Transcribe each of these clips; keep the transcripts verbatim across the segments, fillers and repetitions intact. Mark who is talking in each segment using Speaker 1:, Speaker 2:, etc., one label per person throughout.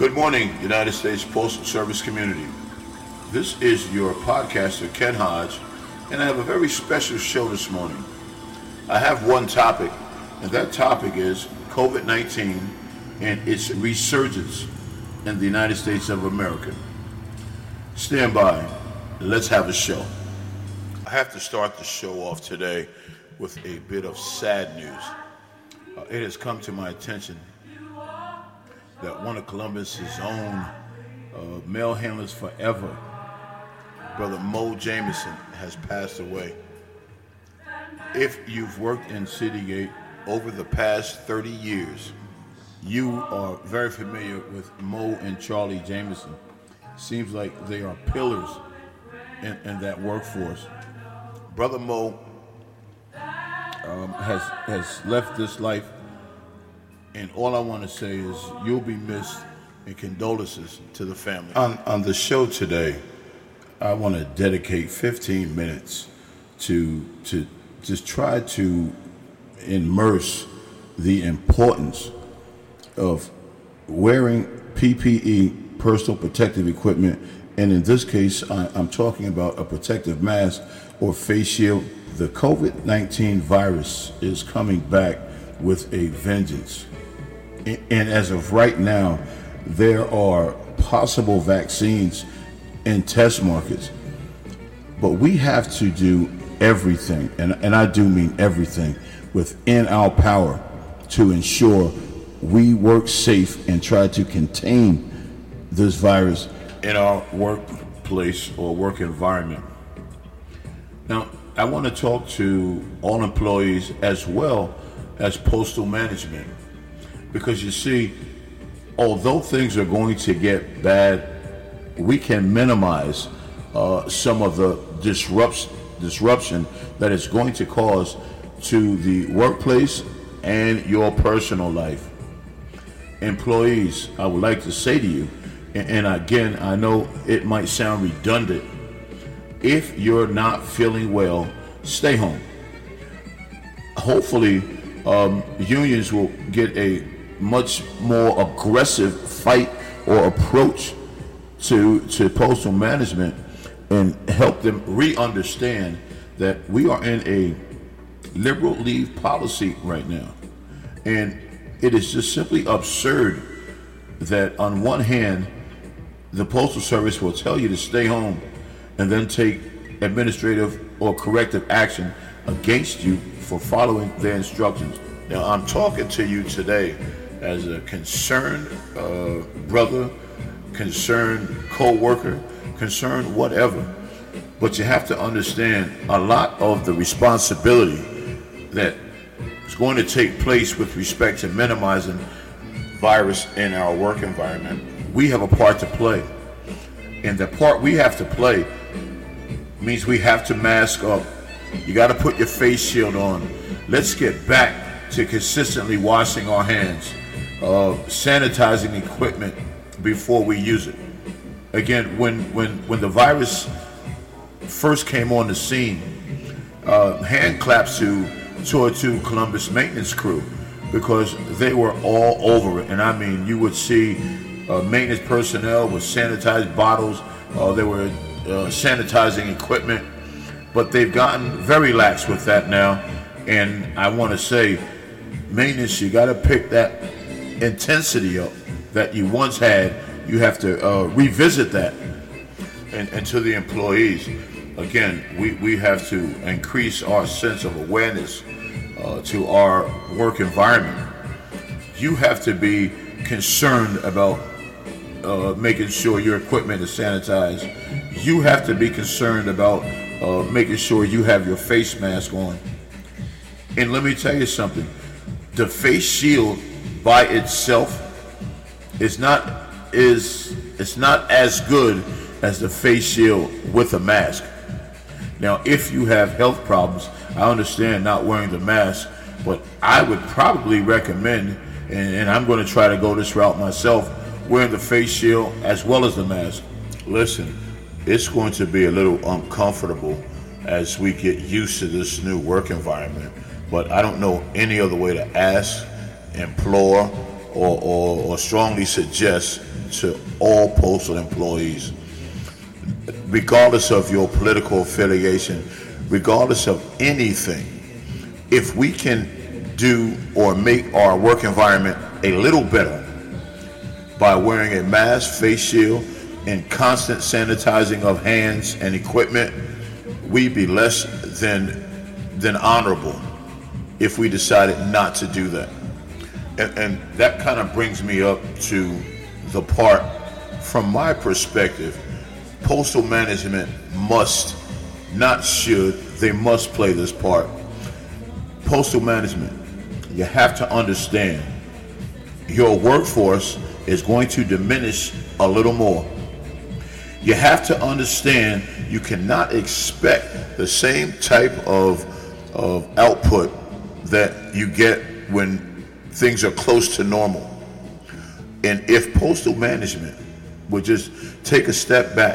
Speaker 1: Good morning, United States Postal Service community. This is your podcaster, Ken Hodge, and I have a very special show this morning. I have one topic, and that topic is COVID nineteen and its resurgence in the United States of America. Stand by, let's have a show. I have to start the show off today with a bit of sad news. Uh, it has come to my attention that one of Columbus's own uh, mail handlers forever, Brother Mo Jameson, has passed away. If you've worked in Citygate over the past thirty years, you are very familiar with Mo and Charlie Jameson. Seems like they are pillars in, in that workforce. Brother Mo um, has has left this life, and all I want to say is you'll be missed, and condolences to the family. On, on the show today, I want to dedicate fifteen minutes to to just try to immerse the importance of wearing P P E, personal protective equipment, and in this case, I, I'm talking about a protective mask or face shield. The COVID nineteen virus is coming back with a vengeance. And as of right now, there are possible vaccines in test markets. But we have to do everything, and, and I do mean everything, within our power to ensure we work safe and try to contain this virus in our workplace or work environment. Now, I want to talk to all employees as well as postal management. Because you see, although things are going to get bad, we can minimize uh, some of the disruption, disruption that it's going to cause to the workplace and your personal life. Employees, I would like to say to you, and, and again, I know it might sound redundant, if you're not feeling well, stay home. Hopefully, um, unions will get a much more aggressive fight or approach to to postal management and help them re-understand that we are in a liberal leave policy right now. And it is just simply absurd that on one hand, the Postal Service will tell you to stay home and then take administrative or corrective action against you for following their instructions. Now, I'm talking to you today as a concerned uh, brother, concerned co-worker, concerned whatever. But you have to understand a lot of the responsibility that is going to take place with respect to minimizing virus in our work environment. We have a part to play. And the part we have to play means we have to mask up. You got to put your face shield on. Let's get back to consistently washing our hands. Uh, sanitizing equipment before we use it. Again, when when when the virus first came on the scene, uh, hand claps to to to Columbus maintenance crew, because they were all over it. And I mean, you would see uh, maintenance personnel with sanitized bottles. Uh, they were uh, sanitizing equipment, but they've gotten very lax with that now. And I want to say, maintenance, you got to pick that intensity up that you once had. You have to uh, revisit that. And, and to the employees, again, we, we have to increase our sense of awareness uh, to our work environment. You have to be concerned about uh, making sure your equipment is sanitized. You have to be concerned about uh, making sure you have your face mask on. And let me tell you something, the face shield by itself is not is it's not as good as the face shield with a mask. Now, if you have health problems, I understand not wearing the mask, but I would probably recommend, and, and I'm going to try to go this route myself, wearing the face shield as well as the mask. Listen, it's going to be a little uncomfortable as we get used to this new work environment, but I don't know any other way to ask, implore, or, or, or strongly suggest to all postal employees, regardless of your political affiliation, regardless of anything. If we can do or make our work environment a little better by wearing a mask, face shield, and constant sanitizing of hands and equipment, we'd be less than than honorable if we decided not to do that. And, and that kind of brings me up to the part, from my perspective, postal management must, not should, they must play this part. Postal management, you have to understand your workforce is going to diminish a little more. You have to understand you cannot expect the same type of, of output that you get when things are close to normal. And if postal management would just take a step back,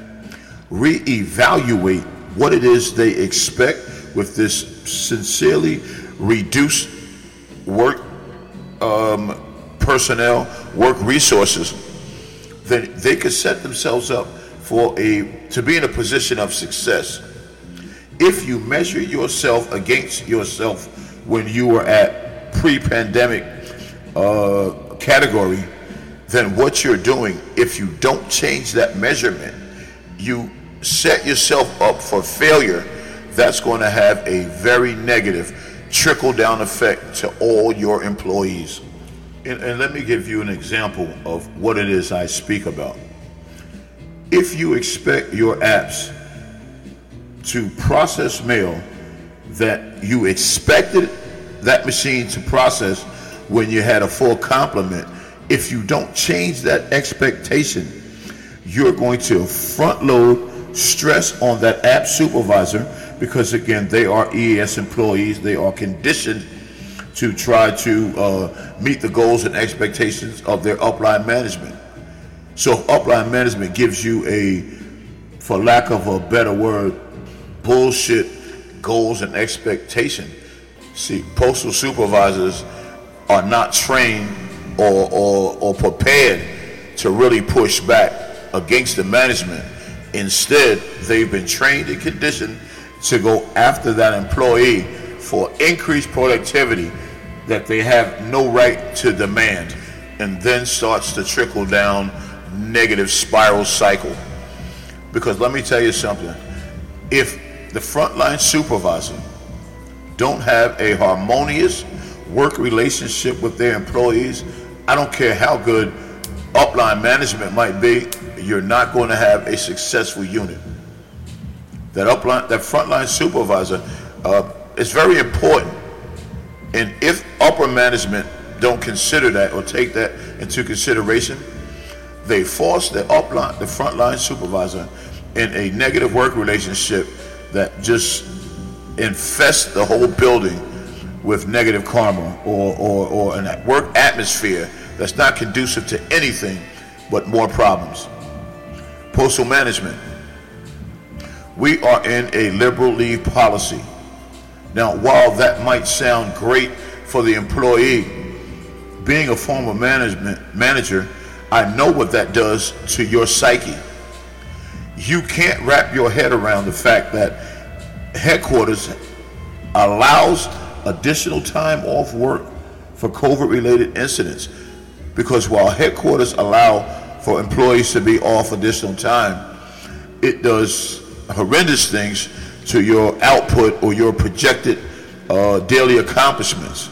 Speaker 1: reevaluate what it is they expect with this sincerely reduced work um, personnel, work resources, then they could set themselves up for a to be in a position of success. If you measure yourself against yourself when you were at pre-pandemic uh, category, then what you're doing, if you don't change that measurement, you set yourself up for failure. That's going to have a very negative trickle-down effect to all your employees. And, and let me give you an example of what it is I speak about. If you expect your apps to process mail that you expected that machine to process when you had a full complement, if you don't change that expectation, you're going to front load stress on that app supervisor, because again, they are E A S employees. They are conditioned to try to uh, meet the goals and expectations of their upline management. So upline management gives you a, for lack of a better word, bullshit goals and expectation. See, postal supervisors are not trained or, or, or prepared to really push back against the management. Instead, they've been trained and conditioned to go after that employee for increased productivity that they have no right to demand, and then starts to trickle down negative spiral cycle. Because let me tell you something, if the frontline supervisor don't have a harmonious work relationship with their employees, I don't care how good upline management might be, you're not going to have a successful unit. That upline, that frontline supervisor uh, is very important. And if upper management don't consider that or take that into consideration, they force the upline, the frontline supervisor in a negative work relationship that just infests the whole building with negative karma, or, or, or a work atmosphere that's not conducive to anything but more problems. Postal management, we are in a liberal leave policy. Now, while that might sound great for the employee, being a former management manager, I know what that does to your psyche. You can't wrap your head around the fact that headquarters allows additional time off work for COVID-related incidents, because while headquarters allow for employees to be off additional time, it does horrendous things to your output or your projected uh, daily accomplishments.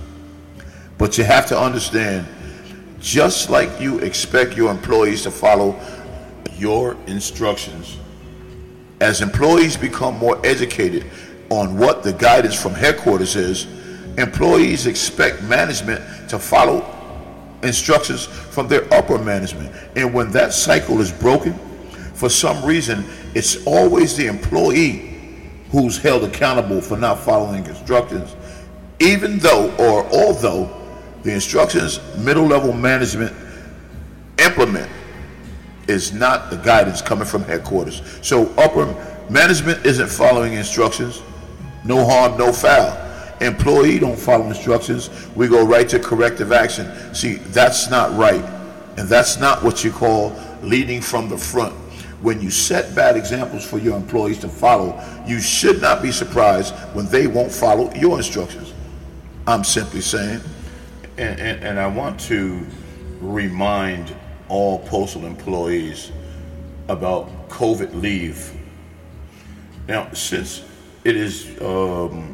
Speaker 1: But you have to understand, just like you expect your employees to follow your instructions, as employees become more educated on what the guidance from headquarters is, employees expect management to follow instructions from their upper management. And when that cycle is broken, for some reason, it's always the employee who's held accountable for not following instructions, even though or although the instructions middle level management implement is not the guidance coming from headquarters. So upper management isn't following instructions, no harm, no foul. Employee don't follow instructions, we go right to corrective action. See, that's not right. And that's not what you call leading from the front. When you set bad examples for your employees to follow, you should not be surprised when they won't follow your instructions. I'm simply saying. And, and, and I want to remind all postal employees about COVID leave. Now, since it is um,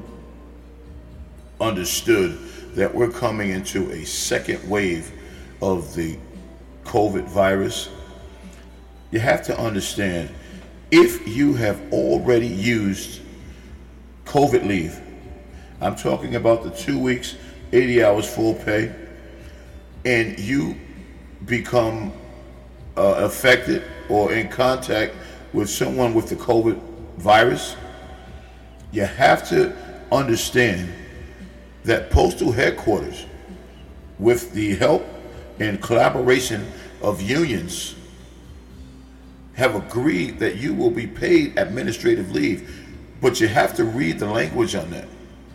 Speaker 1: understood that we're coming into a second wave of the COVID virus, you have to understand, if you have already used COVID leave, I'm talking about the two weeks, eighty hours full pay, and you become uh, affected or in contact with someone with the COVID virus, you have to understand that Postal Headquarters, with the help and collaboration of unions, have agreed that you will be paid administrative leave, but you have to read the language on that.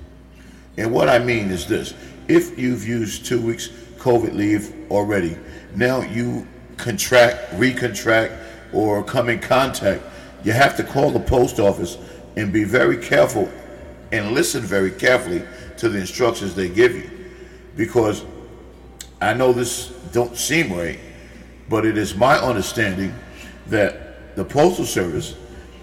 Speaker 1: And what I mean is this: if you've used two weeks COVID leave already, now you contract, recontract, or come in contact, you have to call the post office and be very careful and listen very carefully to the instructions they give you. Because I know this don't seem right, but it is my understanding that the Postal Service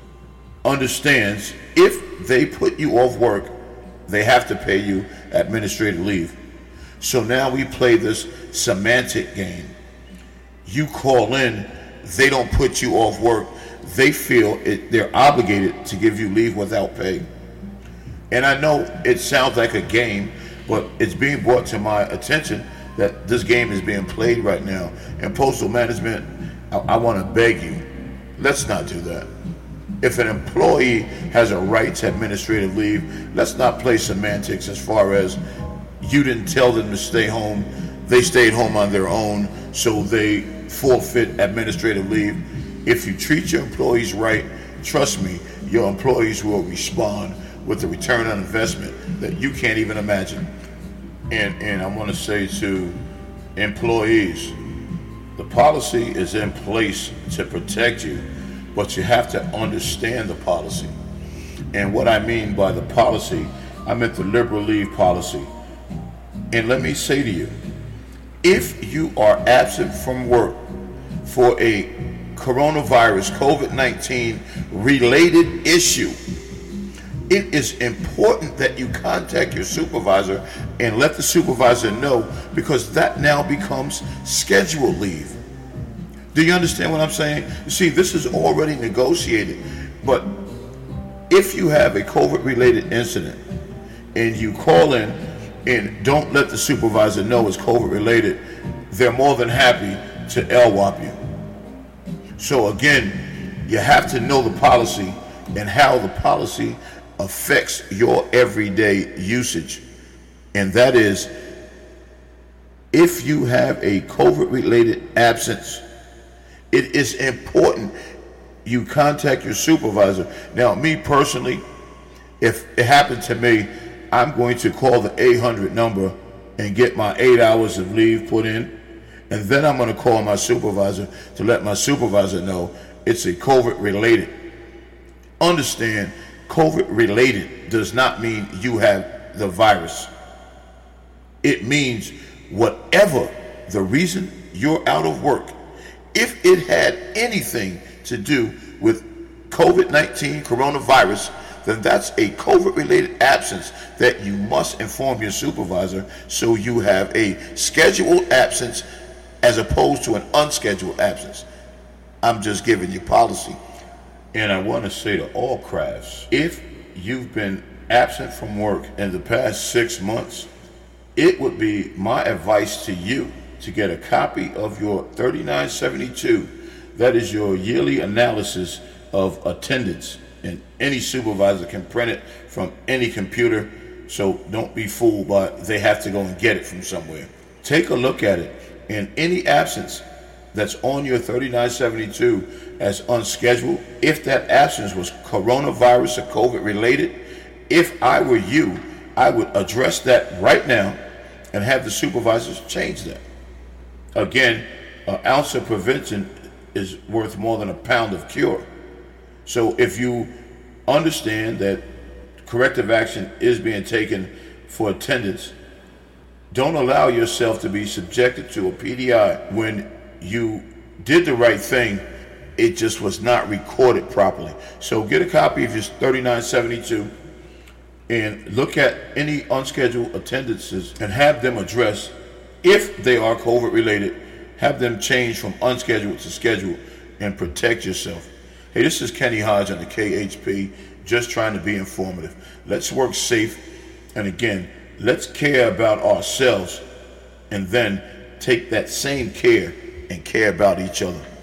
Speaker 1: understands if they put you off work, they have to pay you administrative leave. So now we play this semantic game. You call in, they don't put you off work, they feel it, they're obligated to give you leave without pay. And I know it sounds like a game, but it's being brought to my attention that this game is being played right now. And postal management, I, I want to beg you, let's not do that. If an employee has a right to administrative leave, let's not play semantics as far as you didn't tell them to stay home, they stayed home on their own, so they forfeit administrative leave. If you treat your employees right, trust me, your employees will respond with a return on investment that you can't even imagine. And and I want to say to employees, the policy is in place to protect you, but you have to understand the policy. And what I mean by the policy, I meant the liberal leave policy. And let me say to you, if you are absent from work for a coronavirus, COVID nineteen related issue, it is important that you contact your supervisor and let the supervisor know, because that now becomes scheduled leave. Do you understand what I'm saying? You see, this is already negotiated, but if you have a COVID-related incident and you call in and don't let the supervisor know it's COVID-related, they're more than happy to L W O P you. So again, you have to know the policy and how the policy affects your everyday usage. And that is, if you have a COVID-related absence, it is important you contact your supervisor. Now, me personally, if it happened to me, I'm going to call the eight hundred number and get my eight hours of leave put in, and then I'm going to call my supervisor to let my supervisor know it's a COVID-related. Understand, COVID-related does not mean you have the virus. It means whatever the reason you're out of work, if it had anything to do with COVID nineteen coronavirus, then that's a COVID-related absence that you must inform your supervisor, so you have a scheduled absence as opposed to an unscheduled absence. I'm just giving you policy. And I want to say to all crafts, if you've been absent from work in the past six months, it would be my advice to you to get a copy of your thirty-nine seventy-two. That is your yearly analysis of attendance, and any supervisor can print it from any computer, so don't be fooled by they have to go and get it from somewhere. Take a look at it, and any absence that's on your thirty-nine seventy-two as unscheduled, if that absence was coronavirus or COVID related, if I were you, I would address that right now and have the supervisors change that. Again, an ounce of prevention is worth more than a pound of cure. So if you understand that corrective action is being taken for attendance, don't allow yourself to be subjected to a P D I when you did the right thing. It just was not recorded properly. So get a copy of your thirty-nine seventy-two and look at any unscheduled attendances and have them addressed. If they are COVID related, have them changed from unscheduled to scheduled and protect yourself. Hey, this is Kenny Hodge on the K H P, just trying to be informative. Let's work safe, and again, let's care about ourselves and then take that same care and care about each other.